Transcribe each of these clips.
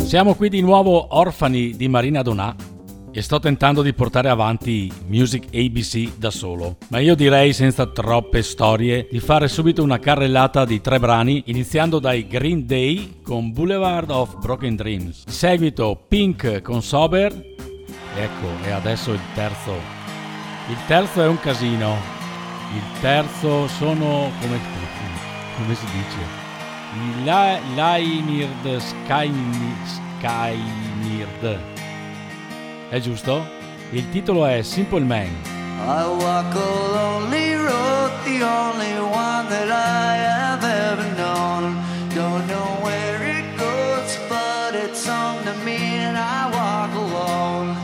Siamo qui di nuovo orfani di Marina Donà e sto tentando di portare avanti Music ABC da solo, ma io direi senza troppe storie di fare subito una carrellata di 3 brani, iniziando dai Green Day con Boulevard of Broken Dreams, di seguito Pink con Sober, ecco, e adesso il terzo. Il terzo è un casino, il terzo sono come si dice? Laimird Skynird, è giusto? Il titolo è Simple Man. I walk a lonely road, the only one that I have ever known. Don't know where it goes, but it's home to me and I walk alone.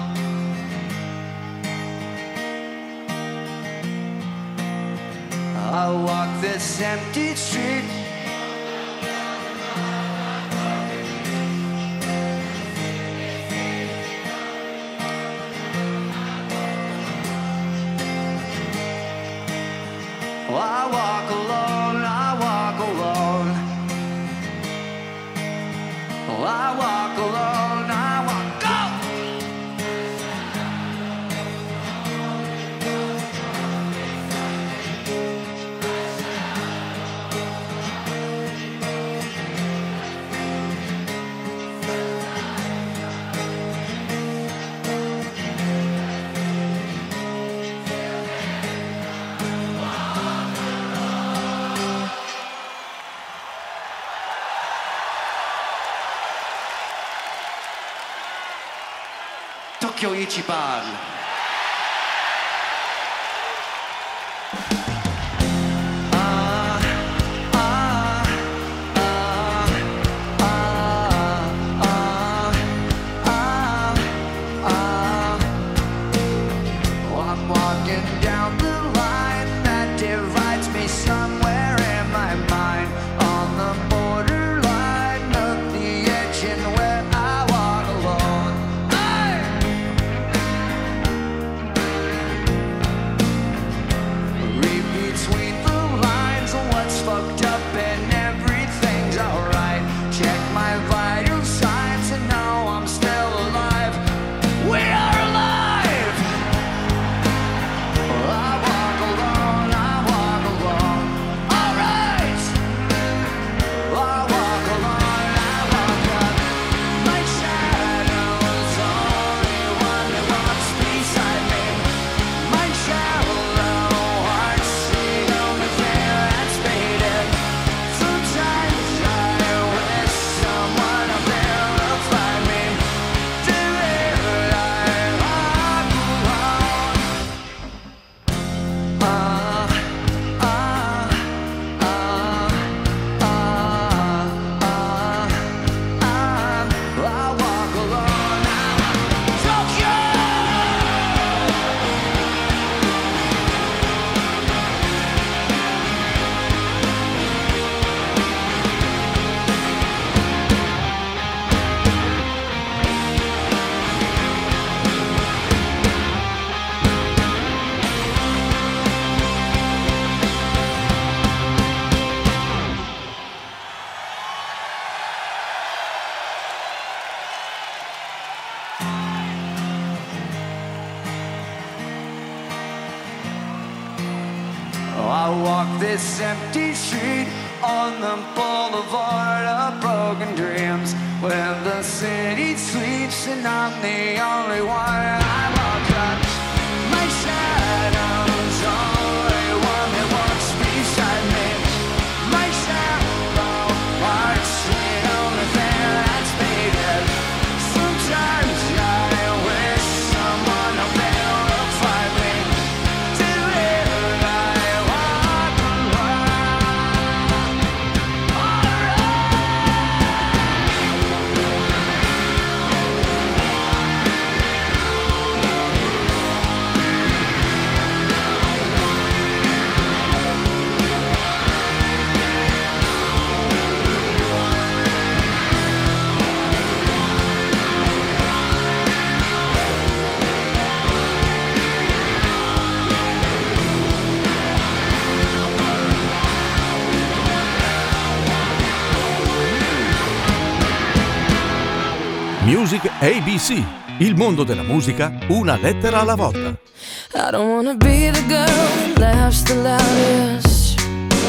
I walk this empty street, I walk alone, I walk alone. I walk alone, I walk, go! Tokyo Ichiban. I'm walking down the line that divides me somewhere in my mind, on the borderline of the edge and where I walk alone. Read between the lines of what's fucked up and everything's alright. Check my vital signs and know I'm still alive. We are alive! I walk alone, I walk alone. Alright! I walk alone, I walk alone. My shadow's only one that walks beside me. My shallow heart sing on the flare that's faded. Sometimes I wish someone up there will find me. Delivered, I walk alone. I walk alone, Tokyo! I walk this empty street on the boulevard of broken dreams, where the city sleeps and I'm the only one. I walk up, my shadow's only one that walks beside me. My shallow heart swing on the fan that's faded. Sometimes I wish someone up there will find me. Delivered, I walk alone. Alright! Music ABC, il mondo della musica una lettera alla volta. I don't wanna be the girl that laughs the loudest,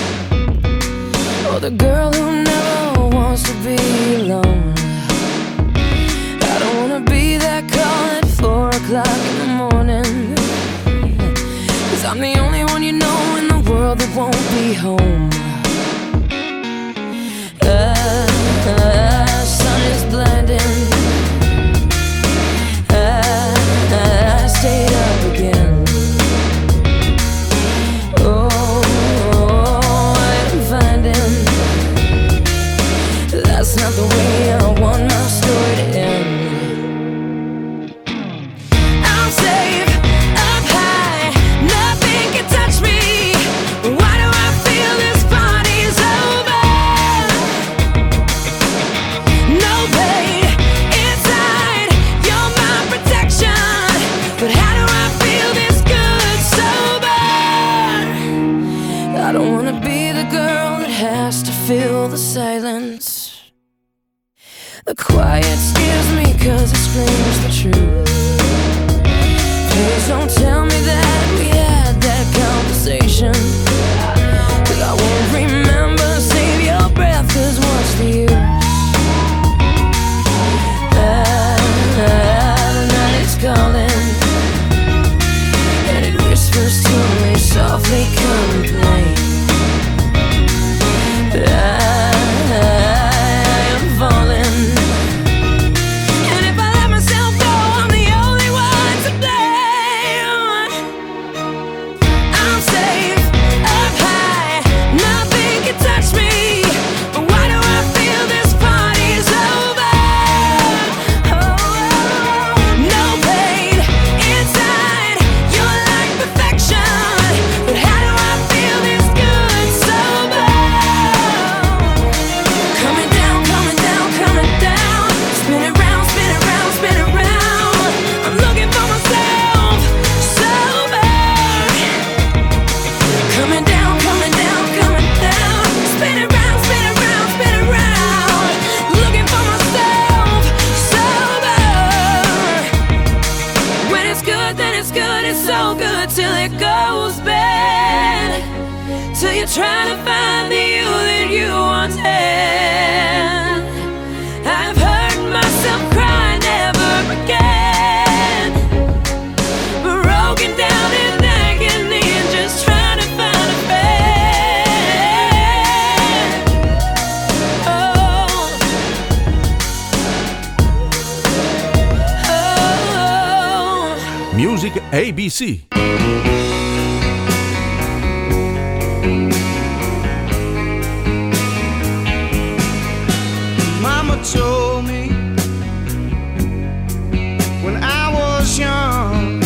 or the girl who never wants to be alone. I don't wanna be that call at 4 o'clock in the morning, 'cause I'm the only one you know in the world that won't be home. Sun is blinding, I stayed up again. Oh, I'm finding that's not the way I want my story to end. I'm safe up high, nothing can touch me. Why do I feel this party's over? No pain inside, you're my protection. But how do I feel this good sober? I don't wanna be the girl that has to fill the silence. The quiet scares me 'cause it screams the truth. Please don't tell me that we had that conversation, 'cause I won't remember. Save your breath, 'cause what's the use? The night is calling, and it whispers to me softly, come and play. I am falling, and if I let myself go, I'm the only one to blame. I'm safe up high, nothing can touch me. But why do I feel this party's over? Oh, no pain inside, you're like perfection. But how do I feel this good sober? Coming down, coming down, coming down. Spin it round, spin it round, spin it round. I'm looking for myself sober. Coming down, coming down, coming down. Spin it round, spin it round, spin it round. Looking for myself sober. When it's good, then it's good. It's so good till it goes bad. Till you're trying to find the you that you once had. I've heard myself cry never again. Broken down in agony and just trying to find a friend. Oh, oh. Music ABC. Mama told me when I was young,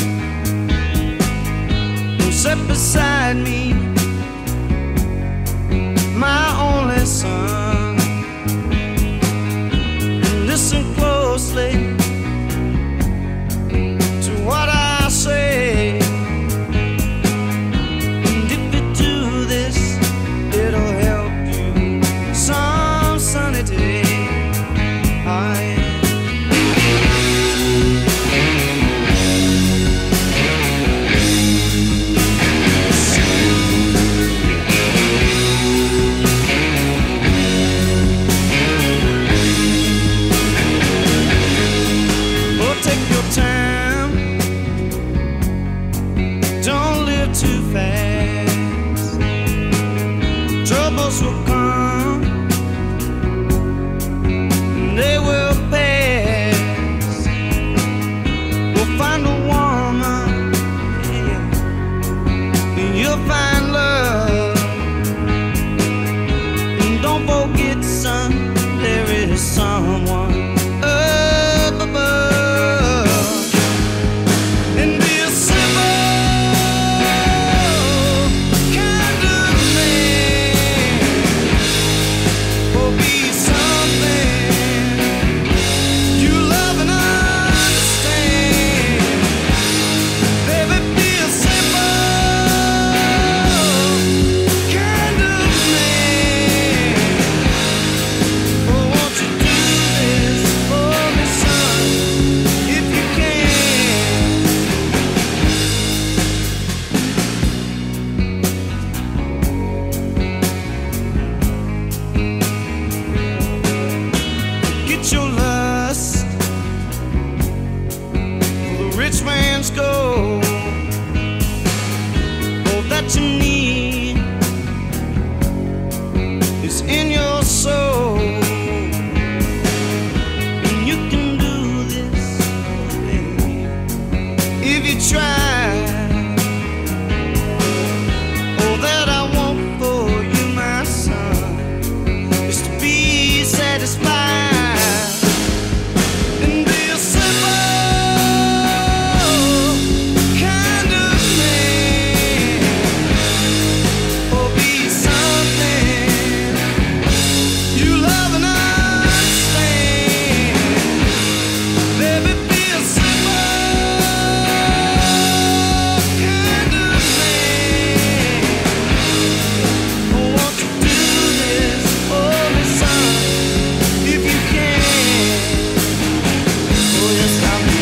who sat beside me, my only son. Listen closely to what I say, and if you do this, it'll help you some sunny day. quench your lust for the rich man's gold. All that you need is in your soul. And you can do this, baby, if you try. All that I want for you, my son, is to be satisfied and be a simple kind of man, or be something you love and understand. Baby, be a simple kind of man. Oh, won't you do this for me, son, if you can? Oh, yes, I will.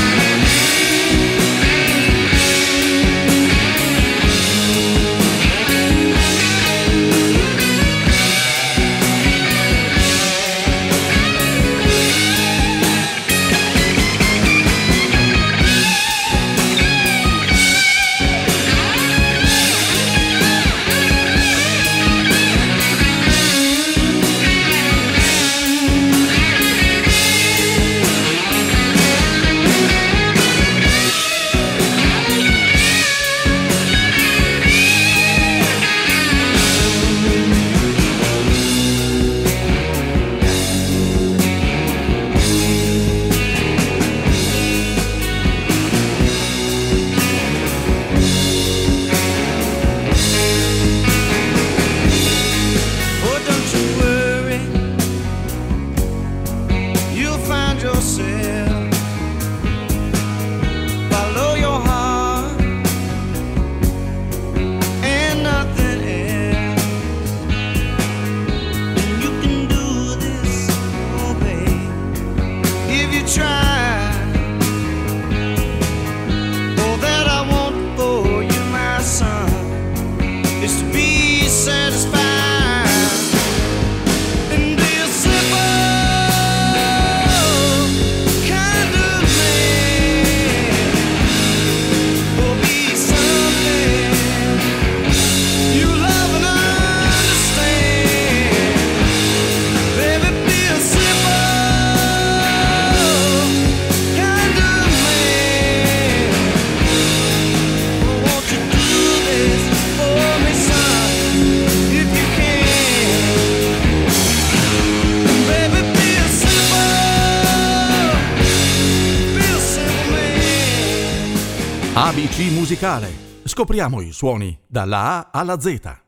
Oh, don't you worry, you'll find yourself. Follow your heart and nothing else. And you can do this, oh babe, if you try. All that I want for you, my son, is to be satisfied and be a simple kind of man, or be something you love and understand. Baby, be a simple kind of man. Oh, won't you do this for me, son, if you can? Baby, be a simple man. ABC Musicale. Scopriamo i suoni dalla A alla Z.